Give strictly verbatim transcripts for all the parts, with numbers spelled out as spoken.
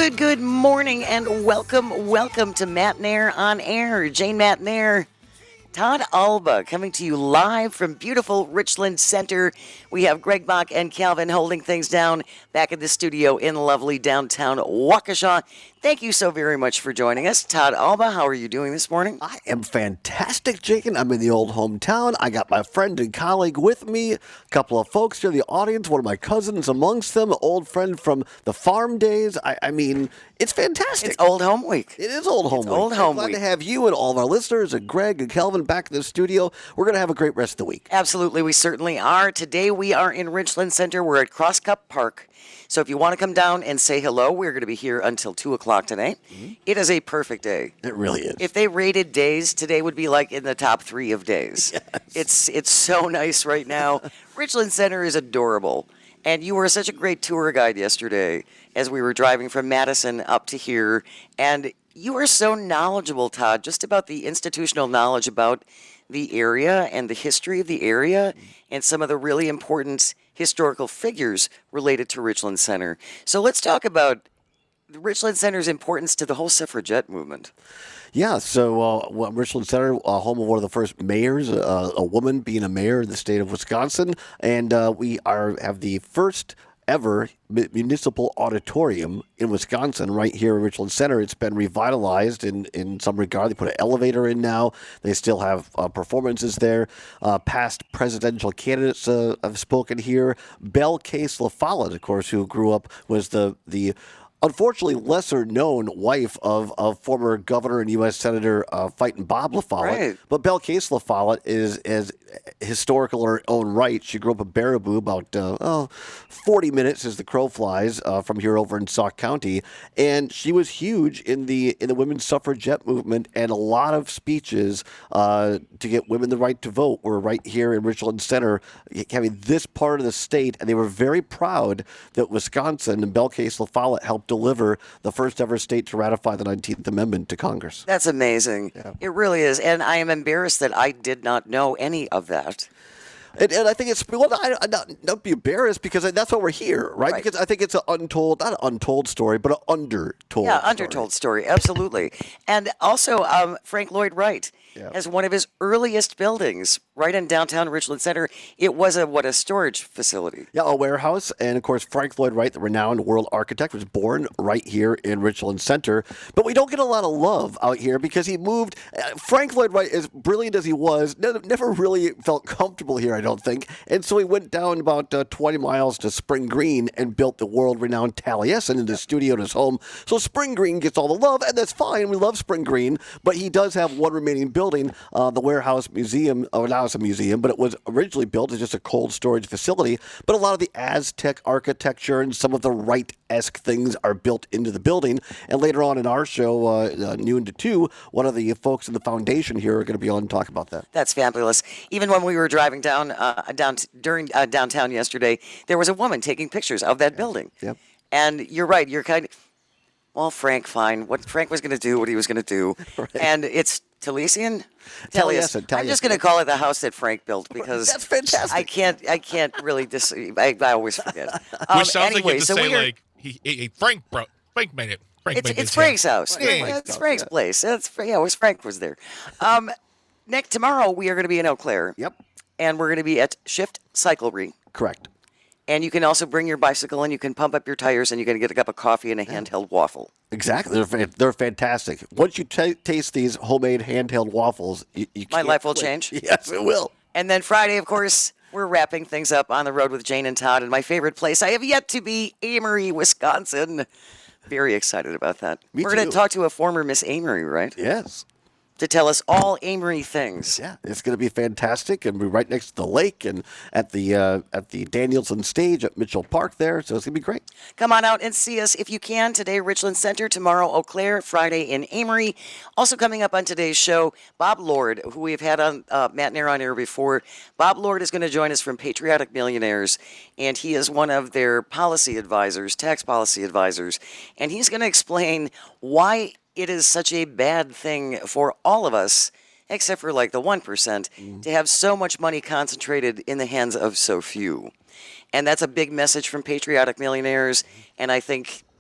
Good, good morning and welcome, welcome to Matnair on Air. Jane Matnair, Todd Alba coming to you live from beautiful Richland Center. We have Greg Bach and Calvin holding things down back in the studio in lovely downtown Waukesha. Thank you so very much for joining us. Todd Alba, how are you doing this morning? I am fantastic, Jake, and I'm in the old hometown. I got my friend and colleague with me, a couple of folks here in the audience, one of my cousins amongst them, an old friend from the farm days. I, I mean, it's fantastic. It's Old Home Week. It is Old Home it's Week. Old Home Glad Week. to have you and all of our listeners and Greg and Kelvin back in the studio. We're going to have a great rest of the week. Absolutely, we certainly are. Today we are in Richland Center. We're at Cross Cup Park. So if you want to come down and say hello, we're going to be here until two o'clock today. Mm-hmm. It is a perfect day. It really is. If they rated days, today would be like in the top three of days. Yes. It's it's so nice right now. Richland Center is adorable. And you were such a great tour guide yesterday as we were driving from Madison up to here. And you were so knowledgeable, Todd, just about the institutional knowledge about the area and the history of the area and some of the really important historical figures related to Richland Center. So let's talk about the Richland Center's importance to the whole suffragette movement. Yeah, so uh, well, Richland Center, uh, home of one of the first mayors, uh, a woman being a mayor in the state of Wisconsin, and uh, we are have the first ever municipal auditorium in Wisconsin right here in Richland Center. It's been revitalized in, in some regard. They put an elevator in now. They still have uh, performances there. Uh, past presidential candidates uh, have spoken here. Belle Case La Follette, of course, who grew up, was the the unfortunately lesser-known wife of, of former governor and U S Senator uh, fighting Bob La Follette. Right. But Belle Case La Follette is, is historical in her own right. She grew up in Baraboo, about uh, oh, forty minutes as the crow flies uh, from here over in Sauk County. And she was huge in the in the women's suffragette movement, and a lot of speeches uh, to get women the right to vote were right here in Richland Center, having this part of the state. And they were very proud that Wisconsin and Belle Case La Follette helped deliver the first ever state to ratify the nineteenth Amendment to Congress. That's amazing. Yeah. It really is. And I am embarrassed that I did not know any of that. And, and I think it's, well, I, I not, not be embarrassed, because that's why we're here, right? Right. Because I think it's an untold, not an untold story, but an undertold Yeah, story. undertold story, absolutely. And also, um, Frank Lloyd Wright Yeah. has one of his earliest buildings right in downtown Richland Center. It was a, what, a storage facility. Yeah, a warehouse. And, of course, Frank Lloyd Wright, the renowned world architect, was born right here in Richland Center. But we don't get a lot of love out here because he moved. Uh, Frank Lloyd Wright, as brilliant as he was, ne- never really felt comfortable here, I don't think. And so he went down about uh, twenty miles to Spring Green and built the world-renowned Taliesin in the studio in his home. So Spring Green gets all the love, and that's fine. We love Spring Green. But he does have one remaining building, uh, the Warehouse Museum. Oh, now it's a museum, but it was originally built as just a cold storage facility. But a lot of the Aztec architecture and some of the Wright-esque things are built into the building. And later on in our show, uh, uh, noon to two, one of the folks in the foundation here are going to be on and talk about that. That's fabulous. Even when we were driving down uh, down during uh, downtown yesterday, there was a woman taking pictures of that building. Yep. And you're right. You're kind of, well, Frank, fine. What Frank was going to do, what he was going to do. Right. And it's Taliesin? Taliesin, I'm just Taliesin. going to call it the house that Frank built because That's fantastic. I can't I can't really dis- I, I always forget. Um, Which sounds anyway, like you have to so say, we are, like, he, he, he- Frank, bro, Frank made it. Frank it's made it's this Frank's here. house. Yeah, Yeah, Frank's it's house, Frank's yeah. place. That's yeah, it was Frank was there. Um, next tomorrow we are going to be in Eau Claire. Yep. And we're going to be at Shift Cyclery. Correct. And you can also bring your bicycle and you can pump up your tires and you can get a cup of coffee and a handheld waffle. Exactly. They're fa- they're fantastic. Once you ta taste these homemade handheld waffles, you, you My can't life will quit. change. Yes, it will. And then Friday, of course, we're wrapping things up on the road with Jane and Todd. And my favorite place I have yet to be, Amory, Wisconsin. Very excited about that. Me we're going too. to talk to a former Miss Amory, right? Yes. To tell us all Amory things. Yeah, it's going to be fantastic, and we're right next to the lake and at the uh, at the Danielson stage at Mitchell Park there, so it's going to be great. Come on out and see us if you can. Today, Richland Center. Tomorrow, Eau Claire. Friday in Amory. Also coming up on today's show, Bob Lord, who we've had on uh, Matt Nair on air before. Bob Lord is going to join us from Patriotic Millionaires, and he is one of their policy advisors, tax policy advisors, and he's going to explain why it is such a bad thing for all of us, except for like the one percent, mm. to have so much money concentrated in the hands of so few. And that's a big message from Patriotic Millionaires, and I think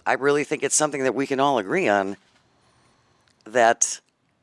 I really think it's something that we can all agree on, that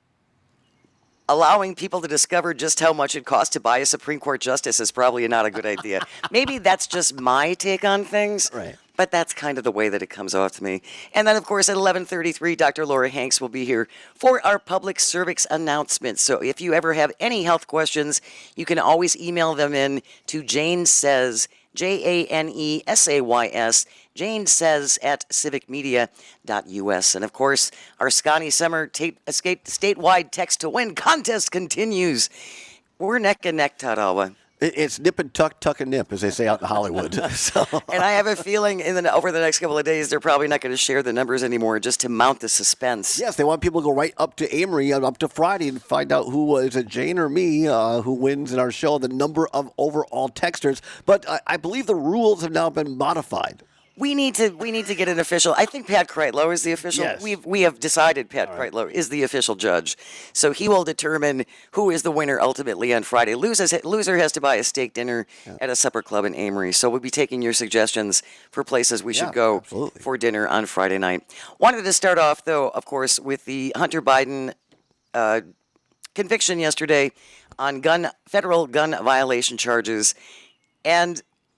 allowing people to discover just how much it costs to buy a Supreme Court justice is probably not a good idea. Maybe that's just my take on things. Right. But that's kind of the way that it comes off to me. And then, of course, at eleven thirty-three, Doctor Laura Hanks will be here for our public service announcement. So if you ever have any health questions, you can always email them in to Jane Says, J A N E S A Y S, Jane Says at civic media dot U S. And, of course, our Scotty Summer tape, escape, statewide text to win contest continues. We're neck and neck, Todd Alba. It- It's nip and tuck, tuck and nip, as they say out in Hollywood. So, And I have a feeling in the, over the next couple of days, they're probably not going to share the numbers anymore just to mount the suspense. yes, they want people to go right up to Amory and up to Friday and find out who, uh, is it Jane or me, uh, who wins in our show, the number of overall texters. But I, I believe the rules have now been modified. We need to we need to get an official. I think Pat Kreitlow is the official. Yes. We've we have decided Pat Kreitlow is the official judge, so he will determine who is the winner ultimately on Friday. Losers, loser has to buy a steak dinner at a supper club in Amory. So we'll be taking your suggestions for places we Yeah, should go absolutely. for dinner on Friday night. Wanted to start off though, of course, with the Hunter Biden uh, conviction yesterday on gun federal gun violation charges, and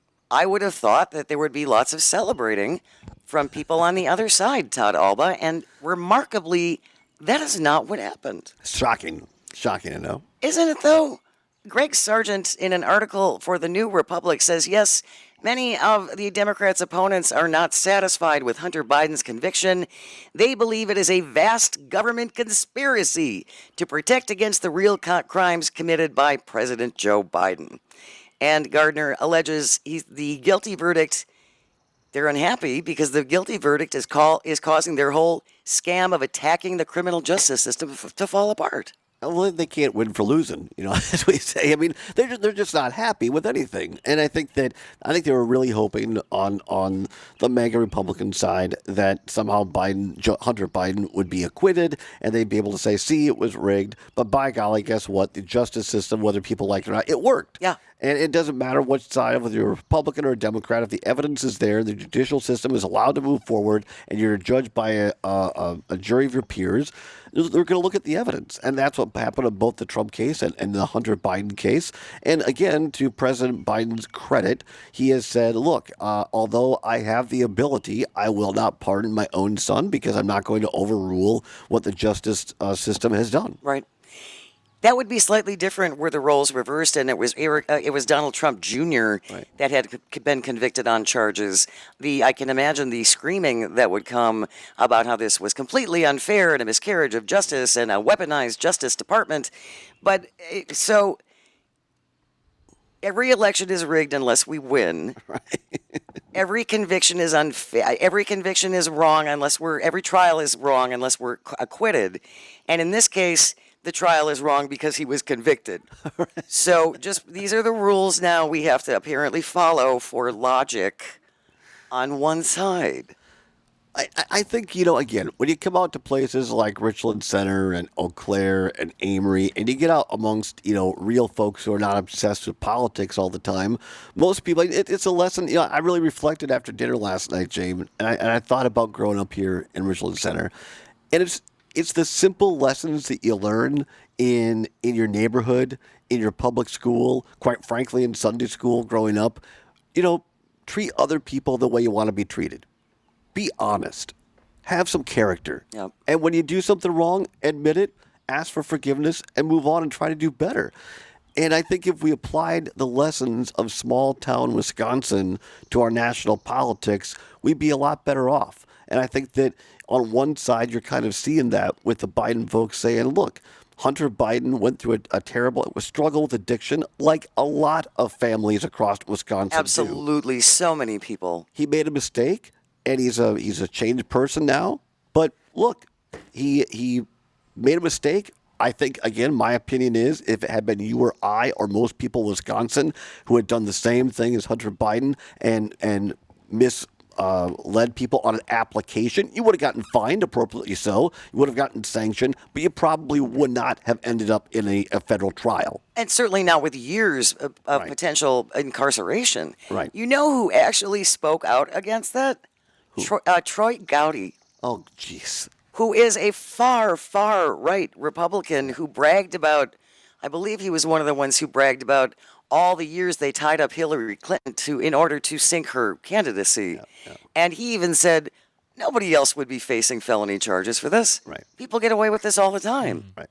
I would have thought that there would be lots of celebrating from people on the other side, Todd Alba, and remarkably, that is not what happened. Shocking. Shocking to know. Isn't it, though? Greg Sargent, in an article for the New Republic, says, yes, many of the Democrats' opponents are not satisfied with Hunter Biden's conviction. They believe it is a vast government conspiracy to protect against the real co- crimes committed by President Joe Biden. And Gardner alleges he's the guilty verdict. They're unhappy because the guilty verdict is call is causing their whole scam of attacking the criminal justice system f- to fall apart. Well, they can't win for losing, you know, as we say. I mean, they're just, they're just not happy with anything, and I think that I think they were really hoping on on the MAGA Republican side that somehow Biden, Jo- Hunter Biden, would be acquitted, and they'd be able to say, "See, it was rigged." But by golly, guess what? The justice system, whether people like it or not, it worked. Yeah. And it doesn't matter which side, whether you're a Republican or a Democrat, if the evidence is there, the judicial system is allowed to move forward, and you're judged by a, a, a jury of your peers, they're going to look at the evidence. And that's what happened in both the Trump case and, and the Hunter Biden case. And again, to President Biden's credit, he has said, look, uh, although I have the ability, I will not pardon my own son because I'm not going to overrule what the justice uh, system has done. Right. That would be slightly different were the roles reversed, and it was Eric, uh, it was Donald Trump Junior Right. that had c- been convicted on charges. The I can imagine the screaming that would come about how this was completely unfair and a miscarriage of justice and a weaponized Justice Department. But uh, so every election is rigged unless we win. Every conviction is unfair. Every conviction is wrong unless we're. Every trial is wrong unless we're c- acquitted. And in this case, the trial is wrong because he was convicted. So just these are the rules now we have to apparently follow for logic on one side. I, I- I think, you know, again, when you come out to places like Richland Center and Eau Claire and Amory, and you get out amongst, you know, real folks who are not obsessed with politics all the time, most people, it, it's a lesson. You know, I really reflected after dinner last night, James, and I, and I thought about growing up here in Richland Center. And it's it's the simple lessons that you learn in in your neighborhood, in your public school, quite frankly, in Sunday school growing up. You know, treat other people the way you want to be treated. Be honest. Have some character. Yep. And when you do something wrong, admit it, ask for forgiveness, and move on and try to do better. And I think if we applied the lessons of small town Wisconsin to our national politics, we'd be a lot better off. And I think that on one side, you're kind of seeing that with the Biden folks saying, look, Hunter Biden went through a, a terrible a struggle with addiction like a lot of families across Wisconsin do. Absolutely, so many people. He made a mistake, and he's a he's a changed person now. But look, he he made a mistake. I think, again, my opinion is if it had been you or I or most people in Wisconsin who had done the same thing as Hunter Biden and and misled uh, people on an application, you would have gotten fined, appropriately so. You would have gotten sanctioned, but you probably would not have ended up in a, a federal trial. And certainly not with years of, of Right. potential incarceration. Right. You know who actually spoke out against that? Troy, uh, Troy Gowdy, Oh, jeez. who is a far, far right Republican who bragged about, I believe he was one of the ones who bragged about all the years they tied up Hillary Clinton to in order to sink her candidacy. And he even said nobody else would be facing felony charges for this. Right. People get away with this all the time. Right.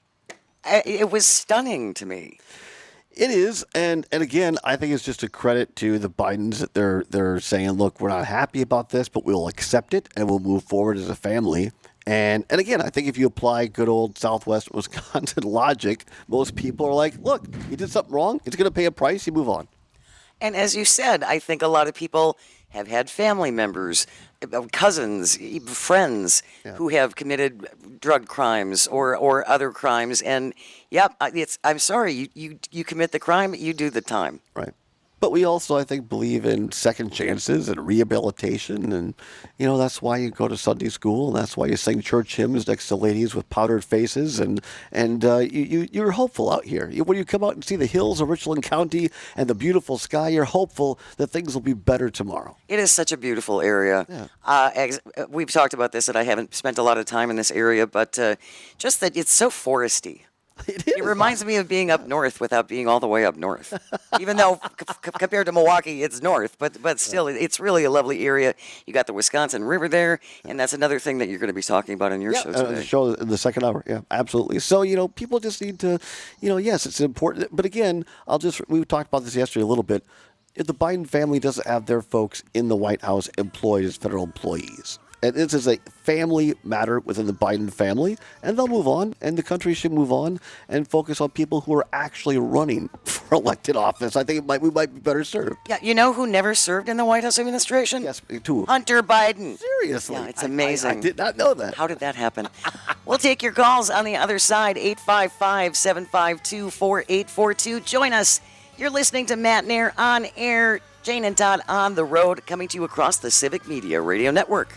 I, it was stunning to me. It is, and and again, I think it's just a credit to the Bidens that they're they're saying, look, we're not happy about this, but we'll accept it and we'll move forward as a family. And and again, I think if you apply good old Southwest Wisconsin logic, most people are like, look, you did something wrong. It's going to pay a price. You move on. And as you said, I think a lot of people have had family members, uh, cousins, e- friends who have committed drug crimes or, or other crimes. And yep, I- it's I'm sorry, you, you you commit the crime, you do the time. Right. But we also, I think, believe in second chances and rehabilitation. And, you know, that's why you go to Sunday school. And that's why you sing church hymns next to ladies with powdered faces. And, and uh, you, you, you're hopeful out here. You, when you come out and see the hills of Richland County and the beautiful sky, you're hopeful that things will be better tomorrow. It is such a beautiful area. Yeah. Uh, ex- uh, we've talked about this, and I haven't spent a lot of time in this area, but uh, just that it's so foresty. It is. It reminds me of being up north without being all the way up north. Even though c- c- compared to Milwaukee, it's north, but but still, it's really a lovely area. You got the Wisconsin River there, and that's another thing that you're going to be talking about in your Yeah, show uh, today. the show in the second hour. Yeah, absolutely. So, you know, people just need to, you know, yes, it's important. But again, I'll just, we talked about this yesterday a little bit. If the Biden family doesn't have their folks in the White House employed as federal employees, and this is a family matter within the Biden family, and they'll move on, and the country should move on and focus on people who are actually running for elected office. I think it might, we might be better served. Yeah, you know who never served in the White House administration? Yes, too. Hunter Biden. Seriously. Yeah, it's I- I- amazing. I, did not know that. How did that happen? We'll take your calls on the other side, eight five five, seven five two, four eight four two. Join us. You're listening to Matt Nair on air. Jane and Todd on the road, coming to you across the Civic Media Radio Network.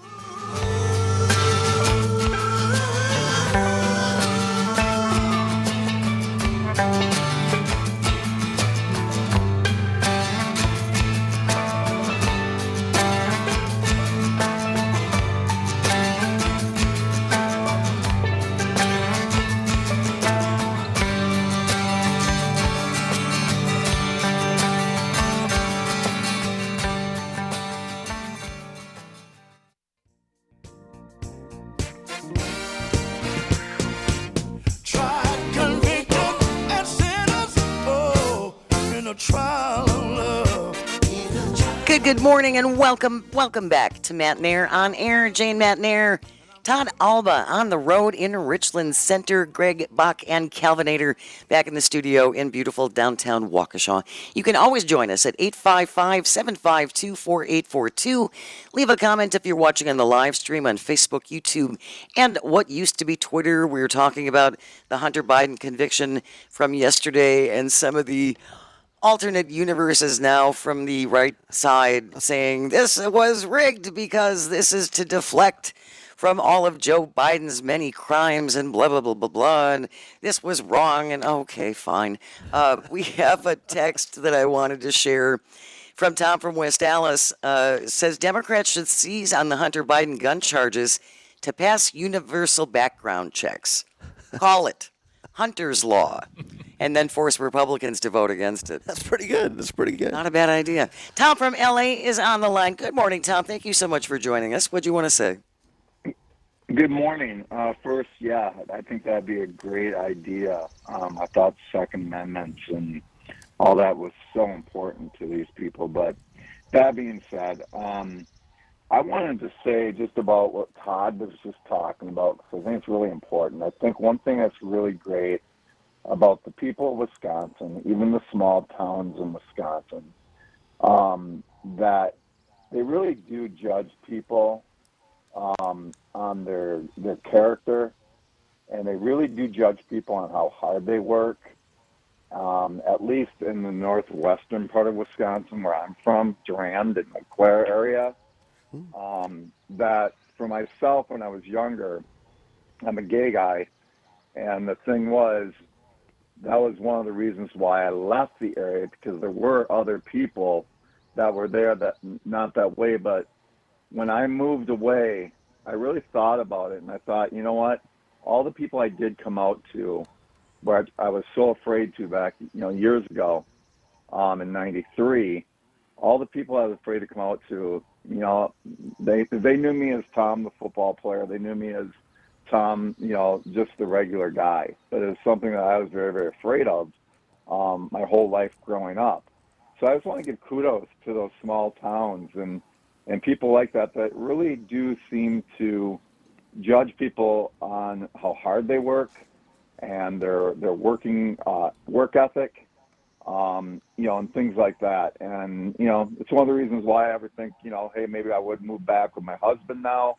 Tried, convicted, and sentenced, oh, in a trial of love. Good, good morning, and welcome, welcome back to Matt Nair on air. Jane Matt Nair, Todd Alba on the road in Richland Center, Greg Bach and Calvinator back in the studio in beautiful downtown Waukesha. You can always join us at eight five five, seven five two, four eight four two. Leave a comment if you're watching on the live stream on Facebook, YouTube, and what used to be Twitter. We were talking about the Hunter Biden conviction from yesterday and some of the alternate universes now from the right side saying this was rigged because this is to deflect from all of Joe Biden's many crimes and blah, blah, blah, blah, blah. And this was wrong. And okay, fine. Uh, we have a text that I wanted to share from Tom from West Allis. Uh, says Democrats should seize on the Hunter Biden gun charges to pass universal background checks. Call it Hunter's Law. And then force Republicans to vote against it. That's pretty good. That's pretty good. Not a bad idea. Tom from L A is on the line. Good morning, Tom. Thank you so much for joining us. What do you want to say? Good morning. Uh, first, yeah, I think that'd be a great idea. Um, I thought Second Amendments and all that was so important to these people. But that being said, um, I wanted to say just about what Todd was just talking about, because I think it's really important. I think one thing that's really great about the people of Wisconsin, even the small towns in Wisconsin, um, that they really do judge people um, on their their character, and they really do judge people on how hard they work. Um, at least in the northwestern part of Wisconsin, where I'm from, Durand and Montclair area, um, that for myself when I was younger, I'm a gay guy, and the thing was, that was one of the reasons why I left the area, because there were other people that were there that not that way, but when I moved away, I really thought about it, and I thought, you know what? All the people I did come out to, where I, I was so afraid to back, you know, years ago, um, in ninety-three, all the people I was afraid to come out to, you know, they they knew me as Tom, the football player. They knew me as Tom, you know, just the regular guy. But it was something that I was very, very afraid of um, my whole life growing up. So I just want to give kudos to those small towns and, and people like that that really do seem to judge people on how hard they work and their their working uh, work ethic. Um, you know, and things like that. And, you know, it's one of the reasons why I ever think, you know, hey, maybe I would move back with my husband now,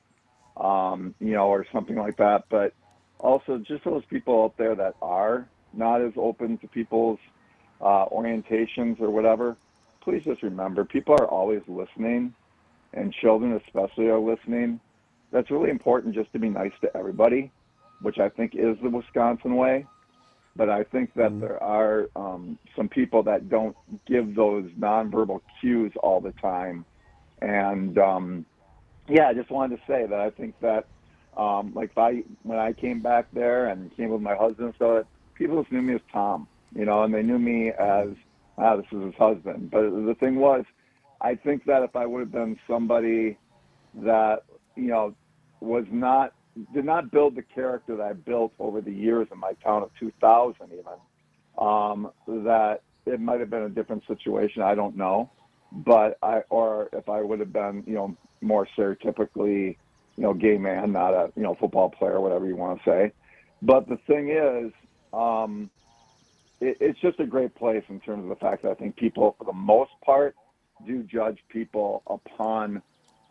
um, you know, or something like that. But also just those people out there that are not as open to people's uh, orientations or whatever, please just remember, people are always listening, and children especially are listening. That's really important, just to be nice to everybody, which I think is the Wisconsin way. But I think that mm-hmm. there are um, some people that don't give those nonverbal cues all the time. And, um, yeah, I just wanted to say that I think that, um, like, if I, when I came back there and came with my husband, so people just knew me as Tom, you know, and they knew me as, ah, this is his husband. But the thing was, I think that if I would have been somebody that, you know, was not, did not build the character that I built over the years in my town of two thousand even, um, that it might have been a different situation. I don't know. But I, or if I would have been, you know, more stereotypically, you know, gay man, not a, you know, football player, whatever you want to say. But the thing is, um, it, it's just a great place in terms of the fact that I think people, for the most part, do judge people upon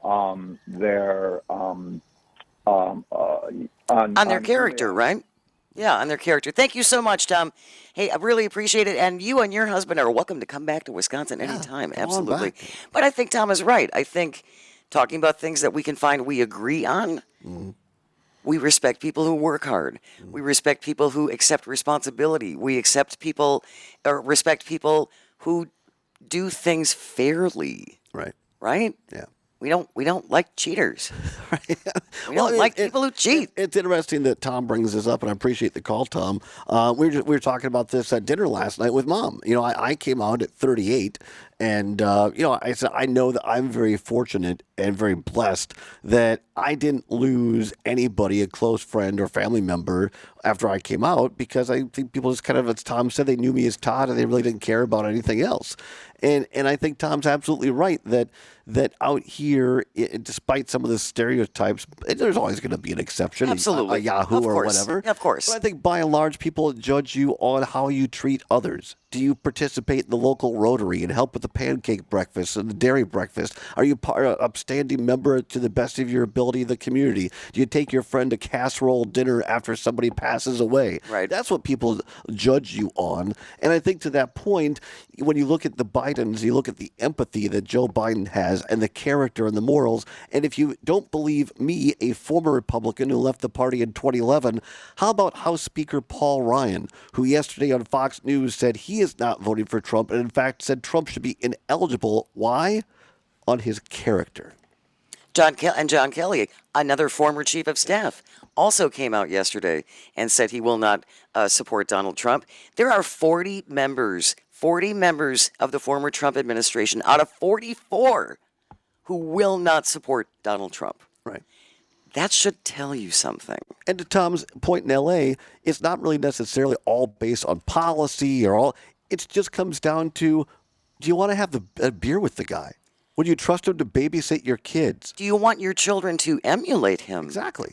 um, their, um, Um, uh, on, on their on character, right? Yeah, on their character. Thank you so much, Tom. Hey, I really appreciate it. And you and your husband are welcome to come back to Wisconsin anytime. come on Absolutely. back. But I think Tom is right. I think talking about things that we can find we agree on, Mm-hmm. we respect people who work hard. Mm-hmm. We respect people who accept responsibility. We accept people or respect people who do things fairly. Right. Right? Yeah. We don't we don't like cheaters. Right. We Well, don't it- like it- people who cheat. It's interesting that Tom brings this up, and I appreciate the call, Tom. Uh, we, were just, we were talking about this at dinner last night with Mom. You know, I, I came out at thirty-eight, and, uh, you know, I said, I know that I'm very fortunate and very blessed that I didn't lose anybody, a close friend or family member, after I came out, because I think people just kind of, as Tom said, they knew me as Todd, and they really didn't care about anything else. And and I think Tom's absolutely right that that out here, it, despite some of the stereotypes, there's always going to be an exception, a- Absolutely. a, Yahoo Of or course. whatever. Of course. But I think by and large, people judge you on how you treat others. Do you participate in the local Rotary and help with the pancake breakfast and the dairy breakfast? Are you part of upstanding member to the best of your ability of the community? Do you take your friend to casserole dinner after somebody passes away? Right. That's what people judge you on. And I think to that point, when you look at the Bidens, you look at the empathy that Joe Biden has and the character and the morals. And if you don't believe me, a former Republican who left the party in twenty eleven, how about House Speaker Paul Ryan, who yesterday on Fox News said he is not voting for Trump and in fact said Trump should be ineligible. Why? On his character. John Ke- and John Kelly, another former chief of staff, also came out yesterday and said he will not uh, support Donald Trump. There are forty members, forty members of the former Trump administration out of forty-four who will not support Donald Trump. Right. That should tell you something. And to Tom's point in L A, it's not really necessarily all based on policy or all. It just comes down to, do you want to have the, a beer with the guy? Would you trust him to babysit your kids? Do you want your children to emulate him? Exactly.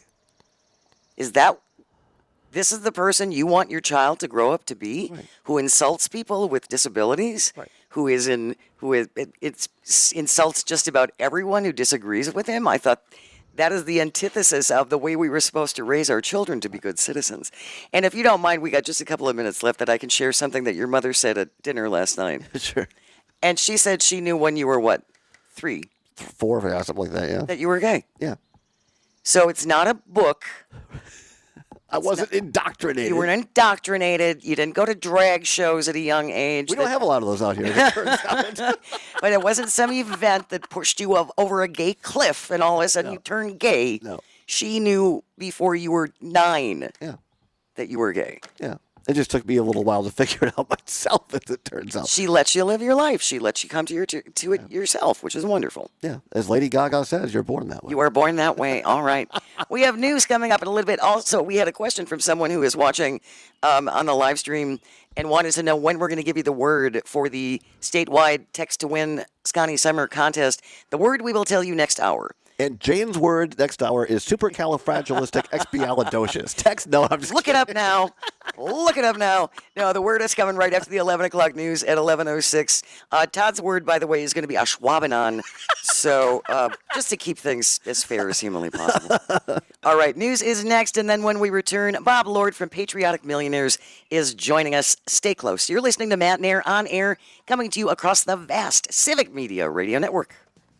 Is that, this is the person you want your child to grow up to be? Right. Who insults people with disabilities? Right. Who is in, who is, it, it's insults just about everyone who disagrees with him? I thought that is the antithesis of the way we were supposed to raise our children to be good citizens. And if you don't mind, we got just a couple of minutes left that I can share something that your mother said at dinner last night. Sure. And she said she knew when you were what? Three. Four or something like that, yeah. That you were gay. Yeah. So it's not a book. I wasn't indoctrinated. You weren't indoctrinated. You didn't go to drag shows at a young age. we don't that- have a lot of those out here. It turns out. But it wasn't some event that pushed you ov- over a gay cliff and all of a sudden you turned gay. No. She knew before you were nine Yeah. that you were gay. Yeah. It just took me a little while to figure it out myself, as it turns out. She lets you live your life. She lets you come to your to, to it yourself, which is wonderful. Yeah. As Lady Gaga says, you're born that way. You are born that way. All right. We have news coming up in a little bit. Also, we had a question from someone who is watching um, on the live stream and wanted to know when we're going to give you the word for the statewide Text to Win Scotty Summer contest. The word we will tell you next hour. And Jane's word next hour is supercalifragilisticexpialidocious. Text, no, I'm just Look it up now. Look it up now. No, the word is coming right after the eleven o'clock news at eleven oh six. Uh, Todd's word, by the way, is going to be Ashwabanon. So uh, just to keep things as fair as humanly possible. All right, news is next. And then when we return, Bob Lord from Patriotic Millionaires is joining us. Stay close. You're listening to Matt Nair on air, coming to you across the vast Civic Media Radio Network.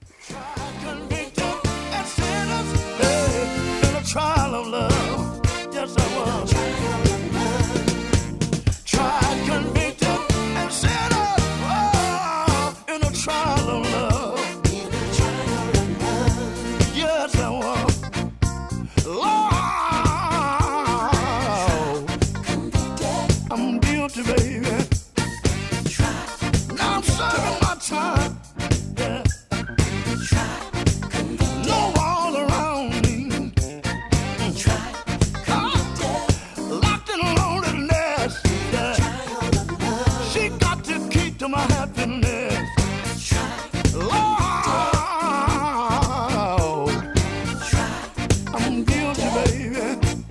Trial of love, yes I was. Tried, convicted, and sinners, oh, in a trial of love. Yes I was. Lord, I'm guilty, baby. Now I'm serving my time. Yeah. No wall around me. Locked in loneliness. Yeah. She got to keep to my happiness. Lord, I'm guilty, baby.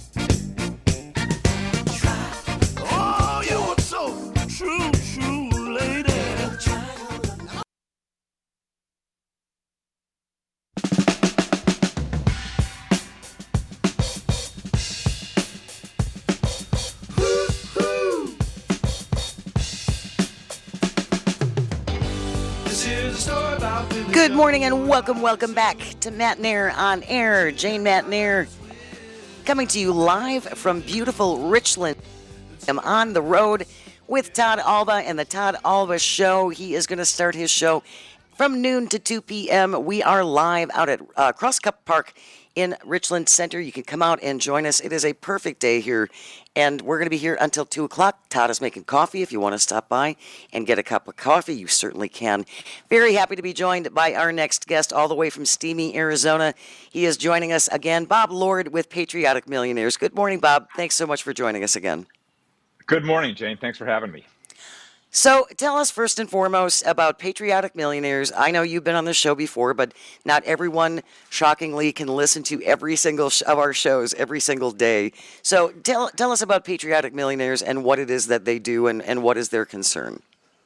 Oh, you were so true, true, lady. Good morning and welcome, welcome back to Matt Nair on air. Jane Matt Nair coming to you live from beautiful Richland. I'm on the road with Todd Alba and the Todd Alba Show. He is going to start his show from noon to two p.m. We are live out at uh, Cross Cup Park in Richland Center. You can come out and join us. It is a perfect day here, and we're going to be here until two o'clock. Todd is making coffee. If you want to stop by and get a cup of coffee, you certainly can. Very happy to be joined by our next guest all the way from steamy Arizona. He is joining us again, Bob Lord with Patriotic Millionaires. Good morning, Bob. Thanks so much for joining us again. Good morning, Jane. Thanks for having me. So tell us first and foremost about Patriotic Millionaires. I know you've been on the show before, but not everyone, shockingly, can listen to every single sh- of our shows every single day. So tell tell us about Patriotic Millionaires and what it is that they do and, and what is their concern.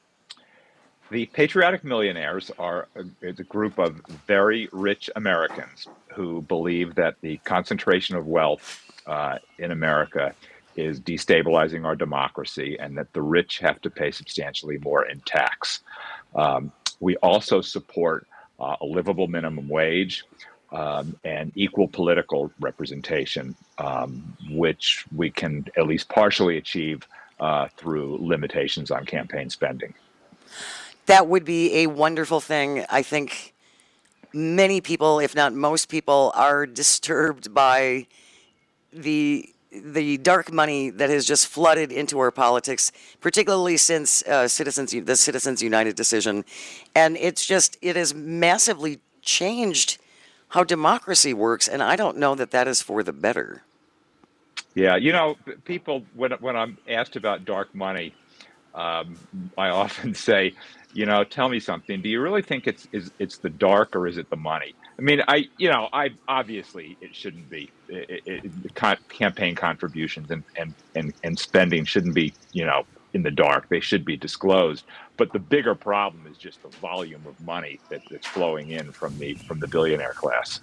The Patriotic Millionaires are a, is a group of very rich Americans who believe that the concentration of wealth uh, in America is destabilizing our democracy and that the rich have to pay substantially more in tax. Um, we also support uh, a livable minimum wage um, and equal political representation, um, which we can at least partially achieve uh, through limitations on campaign spending. That would be a wonderful thing. I think many people, if not most people, are disturbed by the the dark money that has just flooded into our politics, particularly since uh, Citizens the Citizens United decision, and it's just it has massively changed how democracy works, and I don't know that that is for the better. Yeah, you know, people when when I'm asked about dark money, um, I often say, you know, tell me something. Do you really think it's is it's the dark or is it the money? I mean, I you know, I obviously it shouldn't be. It, it, it, con- campaign contributions and, and, and, and spending shouldn't be, you know, in the dark. They should be disclosed. But the bigger problem is just the volume of money that, that's flowing in from the from the billionaire class.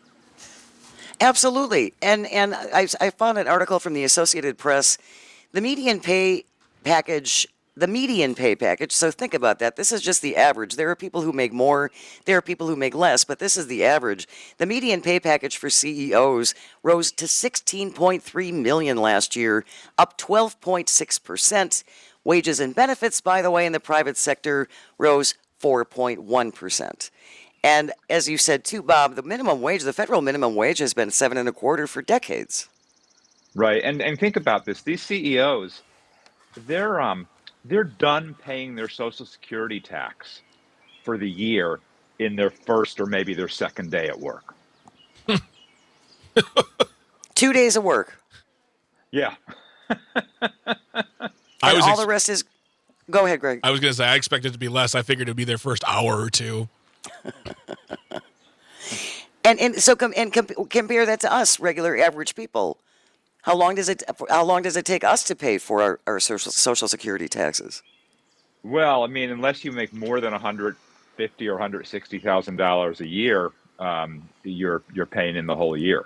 Absolutely, and and I, I found an article from the Associated Press. The median pay package the median pay package. So think about that. This is just the average. There are people who make more, there are people who make less, but this is the average. The median pay package for C E Os rose to sixteen point three million dollars last year, up twelve point six percent. Wages and benefits, by the way, in the private sector rose four point one percent. And as you said too, Bob, the minimum wage, the federal minimum wage has been seven and a quarter for decades. Right. And and think about this. These C E Os, they're um they're done paying their Social Security tax for the year in their first or maybe their second day at work. Two days of work. Yeah. I And was all ex- the rest is. Go ahead, Greg. I was going to say I expected it to be less. I figured it'd be their first hour or two. And and so com- and com- compare that to us, regular average people. How long does it How long does it take us to pay for our, our social social security taxes? Well, I mean, unless you make more than one hundred fifty or one hundred sixty thousand dollars a year, um, you're you're paying in the whole year.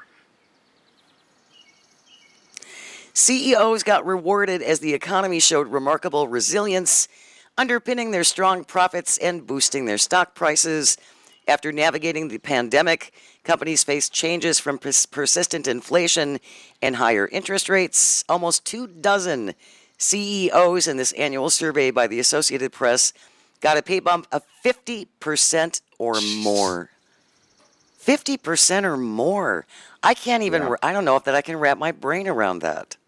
C E Os got rewarded as the economy showed remarkable resilience, underpinning their strong profits and boosting their stock prices. After navigating the pandemic, companies faced changes from pers- persistent inflation and higher interest rates. Almost two dozen C E Os in this annual survey by the Associated Press got a pay bump of fifty percent or more. fifty percent or more. I can't even, Yeah. I don't know if that I can wrap my brain around that.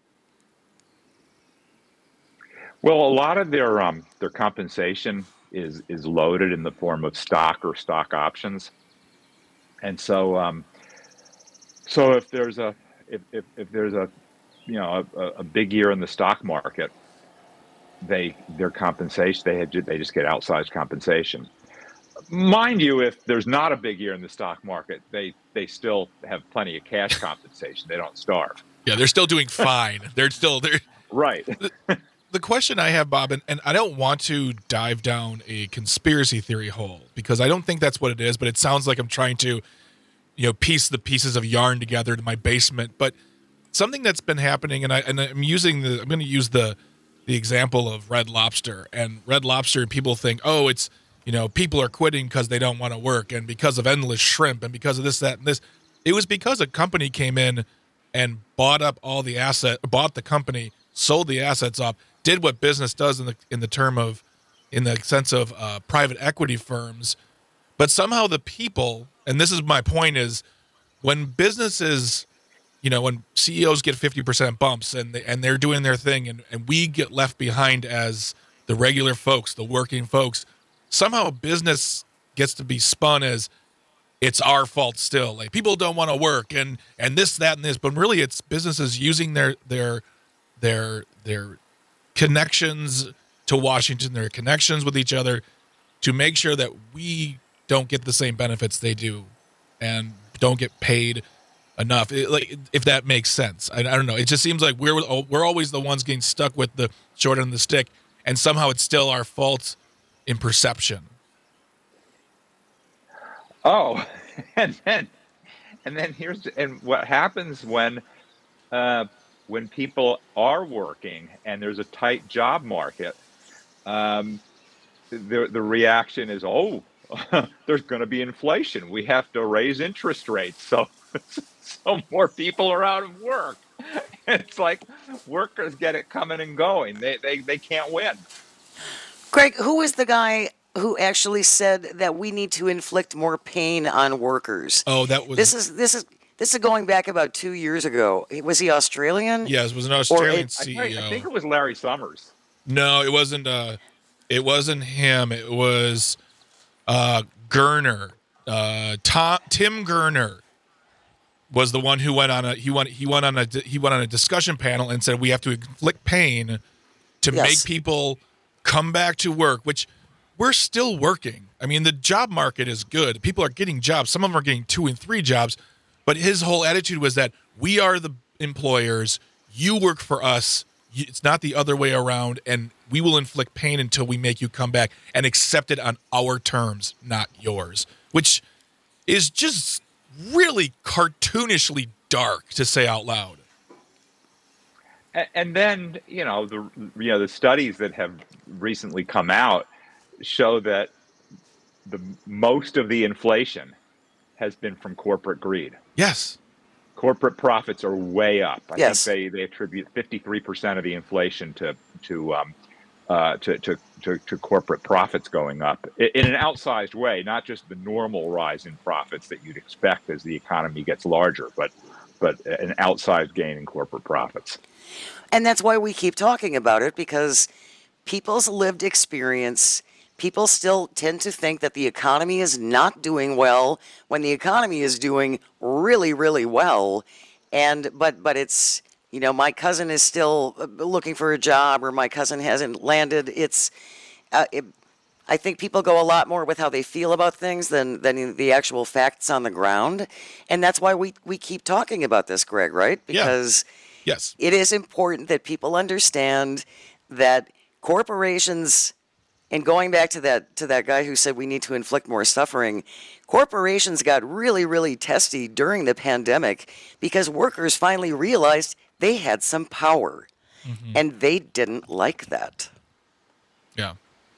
Well, a lot of their um their compensation is is loaded in the form of stock or stock options, and so um so if there's a if if, if there's a you know a, a big year in the stock market, they their compensation they had they just get outsized compensation. Mind you, if there's not a big year in the stock market, they they still have plenty of cash compensation. They don't starve. Yeah, they're still doing fine. They're still they're Right. the question I have, Bob, and, and I don't want to dive down a conspiracy theory hole because I don't think that's what it is, but it sounds like I'm trying to, you know, piece the pieces of yarn together in my basement. But something that's been happening, and I and I'm using the I'm going to use the the example of Red Lobster. And Red Lobster, people think, oh, it's, you know, people are quitting because they don't want to work and because of endless shrimp and because of this, that, and this. It was because a company came in and bought up all the asset, bought the company, sold the assets up, did what business does in the in the term of, in the sense of uh, private equity firms, but somehow the people, and this is my point, is when businesses, you know, when C E Os get fifty percent bumps and they, and they're doing their thing, and, and we get left behind as the regular folks, the working folks, somehow business gets to be spun as it's our fault still. Like people don't want to work and and this, that, and this, but really it's businesses using their their their their connections to Washington, their connections with each other to make sure that we don't get the same benefits they do and don't get paid enough. It, like, if that makes sense. I, I don't know. It just seems like we're we're always the ones getting stuck with the short end of the stick, and somehow it's still our fault in perception. Oh, and then, and then here's and what happens when, uh, when people are working and there's a tight job market. Um, the the reaction is, oh, there's going to be inflation. We have to raise interest rates, so so more people are out of work. It's like workers get it coming and going. They they they can't win. Greg, who is the guy who actually said that we need to inflict more pain on workers? Oh, that was This is this is this is going back about two years ago. Was he Australian? yes, it was an Australian it- I, C think- E O. I think it was Larry Summers. No, it wasn't. Uh, it wasn't him. It was uh, Gerner. Uh, Tom, Tim Gerner was the one who went on a he went he went on a he went on a discussion panel and said we have to inflict pain to Yes. make people come back to work, which we're still working. I mean, the job market is good. People are getting jobs. Some of them are getting two and three jobs. But his whole attitude was that we are the employers. You work for us. It's not the other way around. And we will inflict pain until we make you come back and accept it on our terms, not yours, which is just really cartoonishly dark to say out loud. A- And then, you know, the you know the studies that have recently come out show that the most of the inflation has been from corporate greed. Yes. Corporate profits are way up. I Yes. think they, they attribute fifty-three percent of the inflation to to um, uh, to, to, to to corporate profits going up i- in an outsized way, not just the normal rise in profits that you'd expect as the economy gets larger, but but an outsized gain in corporate profits. And that's why we keep talking about it, because people's lived experience, people still tend to think that the economy is not doing well when the economy is doing really, really well. And but but it's, you know, my cousin is still uh, looking for a job, or my cousin hasn't landed. It's uh, it, I think people go a lot more with how they feel about things than than the actual facts on the ground, and that's why we we keep talking about this, Greg. Right? Yeah. Because Yes. it is important that people understand that corporations, and going back to that to that guy who said we need to inflict more suffering, corporations got really, really testy during the pandemic because workers finally realized they had some power, and they didn't like that. Yeah.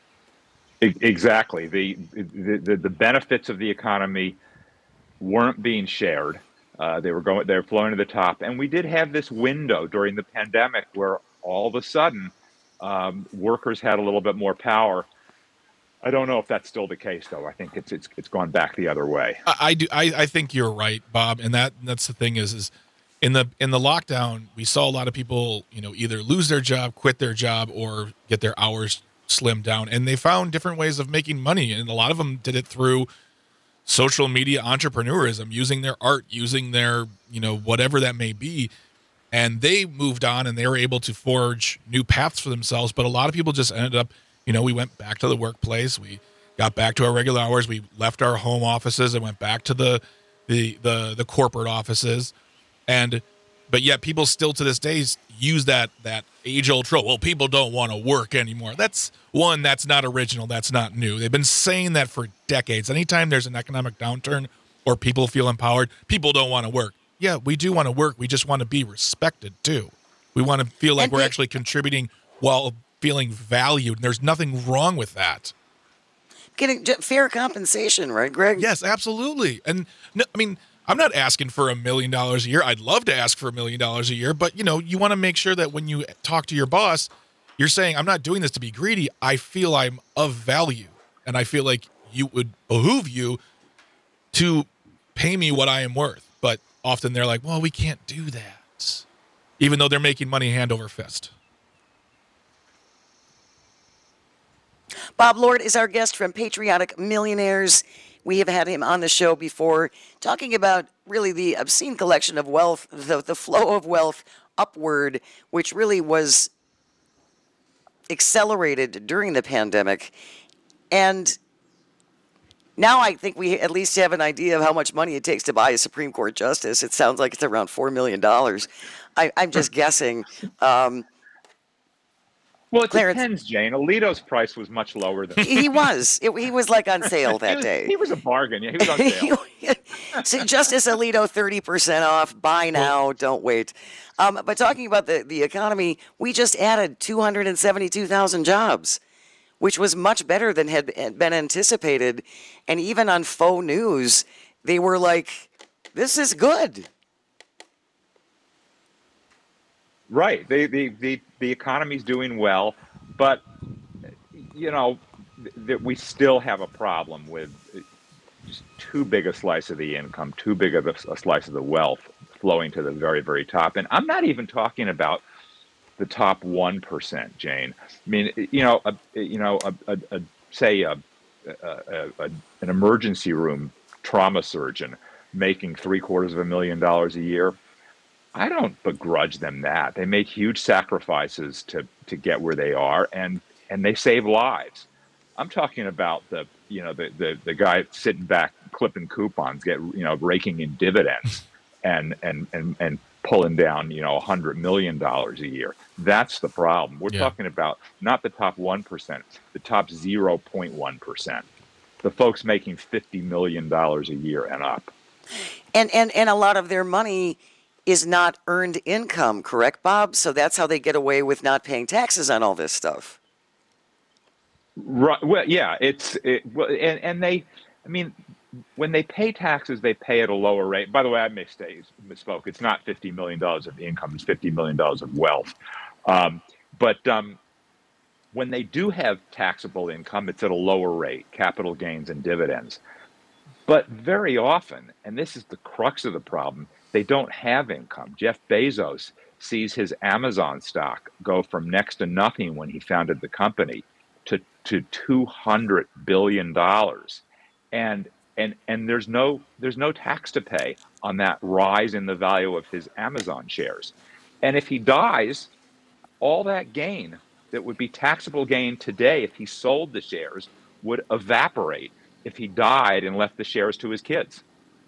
E- Exactly. The, the the the benefits of the economy weren't being shared. Uh, they were going. They were flowing to the top, and we did have this window during the pandemic where all of a sudden um, workers had a little bit more power. I don't know if that's still the case, though. I think it's it's it's gone back the other way. I, I do. I, I think you're right, Bob. And that that's the thing is, is in the in the lockdown, we saw a lot of people, you know, either lose their job, quit their job, or get their hours slimmed down. And they found different ways of making money. And a lot of them did it through social media entrepreneurism, using their art, using their, you know, whatever that may be. And they moved on and they were able to forge new paths for themselves. But a lot of people just ended up, you know, we went back to the workplace. We got back to our regular hours. We left our home offices and went back to the the the, the corporate offices. And but yet people still to this day use that that age old trope. Well, people don't want to work anymore. That's one, that's not original. That's not new. They've been saying that for decades. Anytime there's an economic downturn or people feel empowered, people don't want to work. Yeah, we do want to work. We just want to be respected too. We want to feel like And we're they- actually contributing while feeling valued. And there's nothing wrong with that. Getting j- fair compensation, right, Greg? Yes, absolutely. And no, I mean, I'm not asking for a million dollars a year. I'd love to ask for a million dollars a year, but you know, you want to make sure that when you talk to your boss, you're saying, I'm not doing this to be greedy. I feel I'm of value. And I feel like you would behoove you to pay me what I am worth. But often they're like, well, we can't do that. Even though they're making money hand over fist. Bob Lord is our guest from Patriotic Millionaires. We have had him on the show before, talking about really the obscene collection of wealth, the, the flow of wealth upward, which really was accelerated during the pandemic. And now I think we at least have an idea of how much money it takes to buy a Supreme Court justice. It sounds like it's around four million dollars. I, I'm just guessing. Um, Well, it Clarence- depends, Jane. Alito's price was much lower than he was. It, he was like on sale he that was, day. He was a bargain. Yeah, he was on sale. So Justice Alito, thirty percent off. Buy now, don't wait. Um, but talking about the, the economy, we just added two hundred seventy-two thousand jobs, which was much better than had had been anticipated. And even on faux news, they were like, this is good. Right. The the the the economy's doing well, but you know that we still have a problem with just too big a slice of the income, too big of a, a slice of the wealth flowing to the very very top. And I'm not even talking about the top one percent, Jane. I mean, you know, a, you know, a, a, a say a, a, a, an emergency room trauma surgeon making three quarters of a million dollars a year. I don't begrudge them that. They make huge sacrifices to to get where they are, and and they save lives. I'm talking about the you know the the, the guy sitting back clipping coupons, get you know raking in dividends, and and and and pulling down you know a hundred million dollars a year. That's the problem. We're Yeah. talking about not the top one percent, the top zero point one percent, the folks making fifty million dollars a year and up. And, and, and a lot of their money is not earned income, correct, Bob? So that's how they get away with not paying taxes on all this stuff. Right. Well, yeah. It's it, well, and and they, I mean, when they pay taxes, they pay at a lower rate. By the way, I misstate, misspoke. It's not fifty million dollars of income; it's fifty million dollars of wealth. Um, but um, when they do have taxable income, it's at a lower rate, capital gains and dividends. But very often, and this is the crux of the problem, they don't have income. Jeff Bezos sees his Amazon stock go from next to nothing when he founded the company to to two hundred billion dollars, and and and there's no there's no tax to pay on that rise in the value of his Amazon shares. And if he dies, all that gain that would be taxable gain today if he sold the shares would evaporate if he died and left the shares to his kids.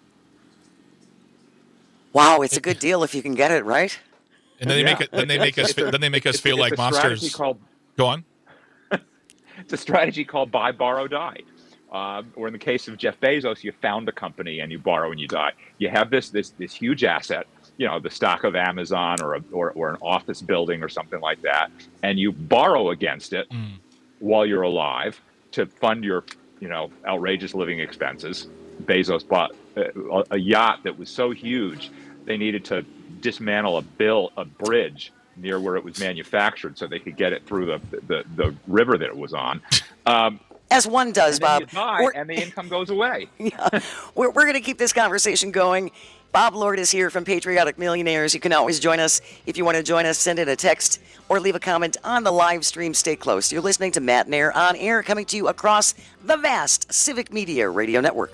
Wow, it's a good deal if you can get it, right? And then they Yeah. make it. Then they make us. It's a- Then they make us it's a- feel it's like a strategy monsters. called Go on. It's a strategy called buy, borrow, die. Um, or in the case of Jeff Bezos, you found a company and you borrow and you die. You have this this this huge asset, you know, the stock of Amazon or a, or, or an office building or something like that, and you borrow against it Mm. while you're alive to fund your, you know, outrageous living expenses. Bezos bought a, a yacht that was so huge they needed to dismantle a bill a bridge near where it was manufactured so they could get it through the the, the river that it was on. Um, As one does, and then Bob. you die, We're- and the income goes away. Yeah, we're, we're going to keep this conversation going. Bob Lord is here from Patriotic Millionaires. You can always join us. If you want to join us, send in a text or leave a comment on the live stream. Stay close. You're listening to Matt Nair on air, coming to you across the vast Civic Media Radio Network.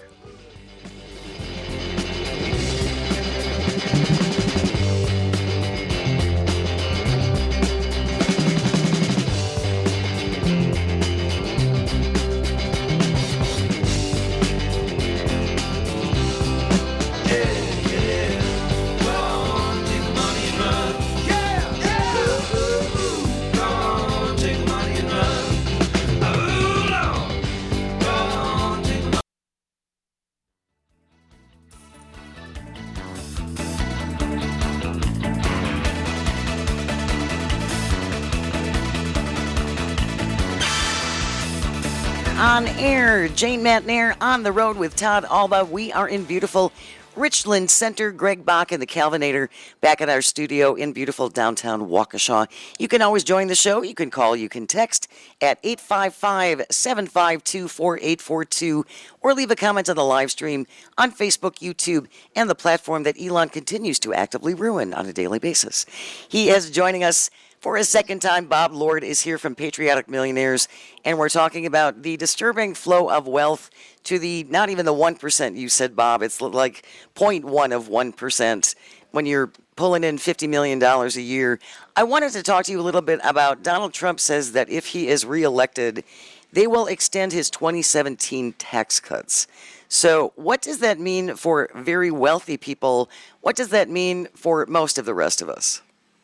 On air, Jane Matt Nair on the road with Todd Alba. We are in beautiful Richland Center. Greg Bach and the Calvinator back at our studio in beautiful downtown Waukesha. You can always join the show. You can call, you can text at eight five five, seven five two, four eight four two or leave a comment on the live stream on Facebook, YouTube, and the platform that Elon continues to actively ruin on a daily basis. He is joining us for a second time. Bob Lord is here from Patriotic Millionaires, and we're talking about the disturbing flow of wealth to the, not even the one percent you said, Bob. It's like zero point one of one percent when you're pulling in fifty million dollars a year. I wanted to talk to you a little bit about Donald Trump says that if he is reelected, they will extend his twenty seventeen tax cuts. So what does that mean for very wealthy people? What does that mean for most of the rest of us?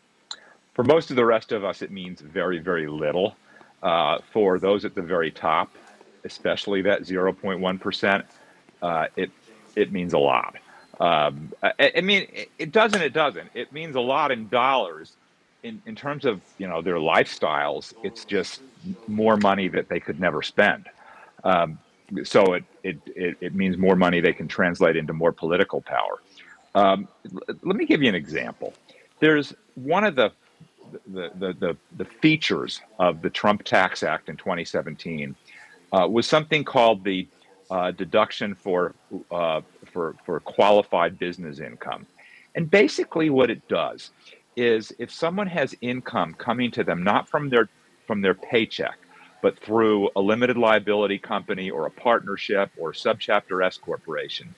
For most of the rest of us, it means very, very little. Uh, for those at the very top, especially that zero point one percent, uh, it it means a lot. Um, I, I mean, it, it doesn't. It doesn't. It means a lot in dollars. In in terms of, you know, their lifestyles, it's just more money that they could never spend. Um, so it, it it it means more money they can translate into more political power. Um, l- let me give you an example. There's one of the The, the, the, the features of the Trump Tax Act in twenty seventeen uh, was something called the uh, deduction for, uh, for, for qualified business income. And basically what it does is if someone has income coming to them, not from their, from their paycheck, but through a limited liability company or a partnership or subchapter S corporation,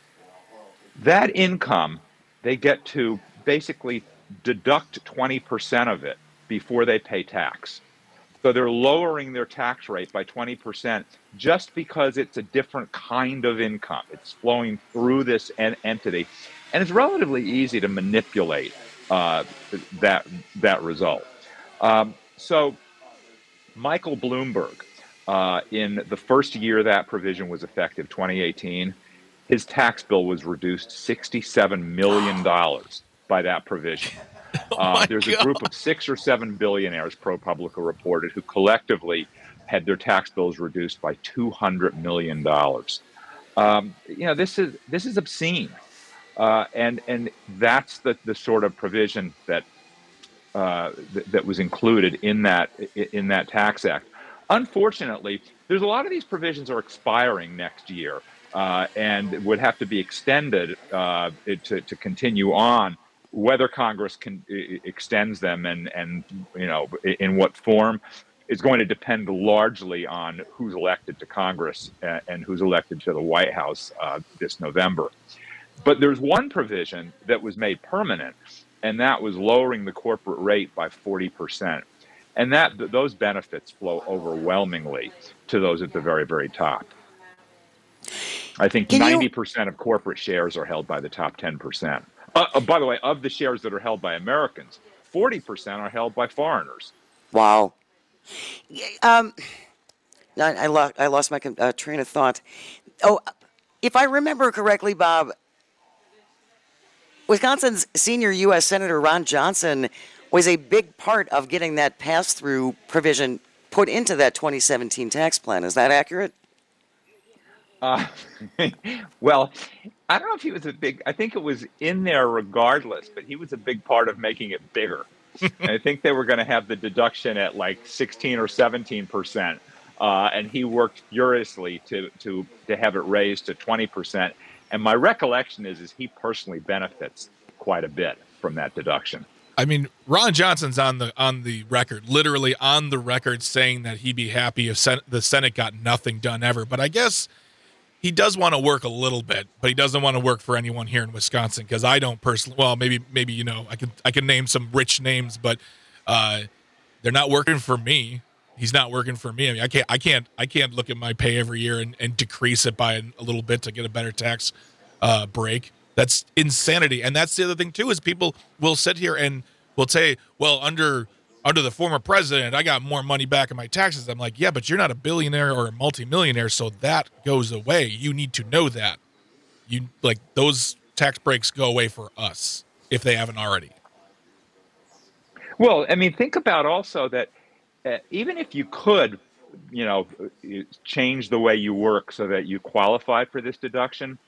that income, they get to basically deduct twenty percent of it before they pay tax. So they're lowering their tax rate by twenty percent just because it's a different kind of income. It's flowing through this en- entity. And it's relatively easy to manipulate uh, that, that result. Um, so Michael Bloomberg, uh, in the first year that provision was effective, twenty eighteen, his tax bill was reduced sixty-seven million dollars. by that provision. Oh Uh, my there's God. a group of six or seven billionaires, ProPublica reported, who collectively had their tax bills reduced by two hundred million dollars. Um, you know, this is this is obscene, uh, and and that's the the sort of provision that uh, th- that was included in that in that tax act. Unfortunately, there's a lot of these provisions are expiring next year, uh, and would have to be extended uh, to to continue on. Whether Congress can uh, extends them and and you know in what form is going to depend largely on who's elected to Congress and, and who's elected to the White House uh, this November. But there's one provision that was made permanent, and that was lowering the corporate rate by forty percent. And that th- those benefits flow overwhelmingly to those at the very, very top. I think Can you- ninety percent of corporate shares are held by the top ten percent. Uh, uh, by the way, of the shares that are held by Americans, forty percent are held by foreigners. Wow. Yeah, Um, I, I, lo- I lost my con- uh, train of thought. Oh, if I remember correctly, Bob, Wisconsin's senior U S Senator Ron Johnson was a big part of getting that pass-through provision put into that twenty seventeen tax plan. Is that accurate? Uh, well, I don't know if he was a big, I think it was in there regardless, but he was a big part of making it bigger. And I think they were going to have the deduction at like sixteen or seventeen percent. Uh, and he worked furiously to, to, to have it raised to twenty percent. And my recollection is, is he personally benefits quite a bit from that deduction. I mean, Ron Johnson's on the on the record, literally on the record, saying that he'd be happy if Sen- the Senate got nothing done ever. But I guess he does want to work a little bit, but he doesn't want to work for anyone here in Wisconsin, because I don't personally. Well, maybe maybe you know I can I can name some rich names, but uh, they're not working for me. He's not working for me. I mean, I can't I can't I can't look at my pay every year and, and decrease it by a little bit to get a better tax uh, break. That's insanity. And that's the other thing too, is people will sit here and will say, well, under under the former president, I got more money back in my taxes. I'm like, yeah, but you're not a billionaire or a multimillionaire, so that goes away. You need to know that. You like those tax breaks go away for us if they haven't already. Well, I mean, think about also that uh, even if you could, you know, change the way you work so that you qualify for this deduction,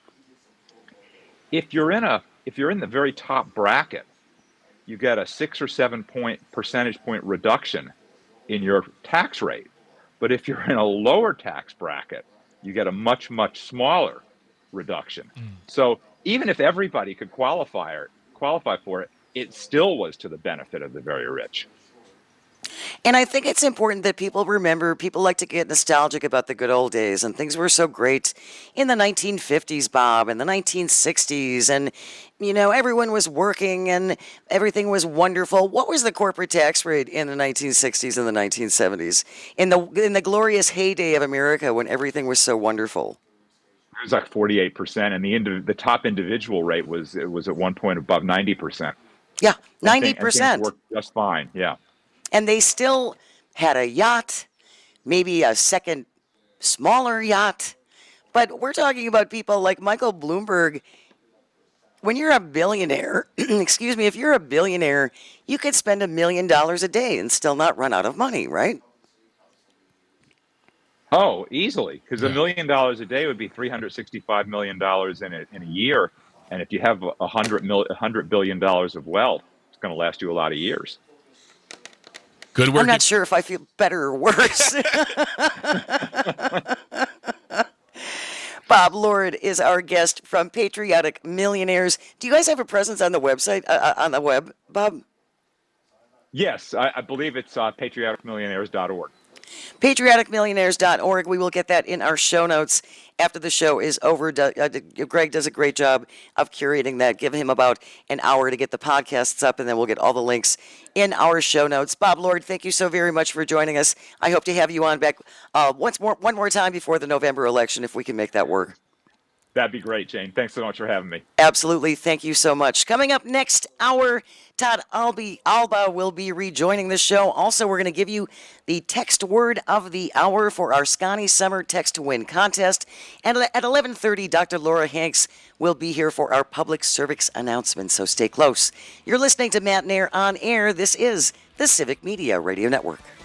if you're in a if you're in the very top bracket, you get a six or seven point percentage point reduction in your tax rate. But if you're in a lower tax bracket, you get a much, much smaller reduction. Mm. So even if everybody could qualify or qualify for it, it still was to the benefit of the very rich. And I think it's important that people remember, people like to get nostalgic about the good old days, and things were so great in the nineteen fifties, Bob, and the nineteen sixties, and, you know, everyone was working and everything was wonderful. What was the corporate tax rate in the nineteen sixties and the nineteen seventies, in the in the glorious heyday of America when everything was so wonderful? It was like forty-eight percent, and the indiv- the top individual rate was it was at one point above ninety percent. Yeah, ninety percent. And things worked just fine, yeah. And they still had a yacht, maybe a second smaller yacht. But we're talking about people like Michael Bloomberg. When you're a billionaire, excuse me, if you're a billionaire, you could spend a million dollars a day and still not run out of money, right? Oh, easily, because a million dollars a day would be three hundred sixty-five million dollars in a, in a year. And if you have a hundred mil, a hundred billion dollars of wealth, it's going to last you a lot of years. Good work. I'm not sure if I feel better or worse. Bob Lord is our guest from Patriotic Millionaires. Do you guys have a presence on the website, uh, on the web, Bob? Yes, I, I believe it's uh, patriotic millionaires dot org. patriotic millionaires dot org. We will get that in our show notes after the show is over. Do, uh, Greg does a great job of curating that. Give him about an hour to get the podcasts up, and then we'll get all the links in our show notes. Bob Lord, thank you so very much for joining us. I hope to have you on back uh, once more, one more time before the November election, if we can make that work. That'd be great, Jane. Thanks so much for having me. Absolutely. Thank you so much. Coming up next hour, Todd Albi, Alba will be rejoining the show. Also, we're going to give you the text word of the hour for our Scotty Summer Text to Win contest. And at eleven thirty, Doctor Laura Hanks will be here for our public service announcement, so stay close. You're listening to Matt Nair on Air. This is the Civic Media Radio Network.